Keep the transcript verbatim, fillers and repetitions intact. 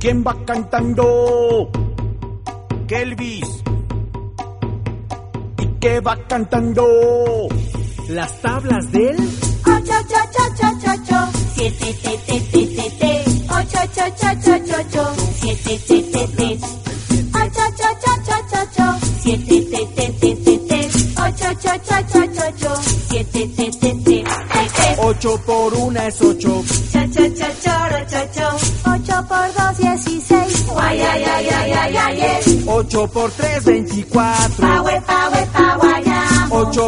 ¿Quién va cantando? Kelvis. ¿Y qué va cantando? Las tablas del ocho, ocho, ocho, ocho, ocho, siete, te, te, te, te, te, ocho, ocho, ocho, ocho, ocho, siete, te, te, te, ocho, ocho, ocho, ocho, ocho, siete, te, te, te, te, te, ocho, ocho, ocho, ocho, ocho, siete, te, te, te, te, te. Ocho por una es ocho. Cha, cha, cha, choro, cho, cho. Ocho por dos, dieciséis. Guay, ay, ay, ay, ay, ay, ay. Ocho por tres, veinticuatro. Pa, we, pa, we, pa, guayamo. Ocho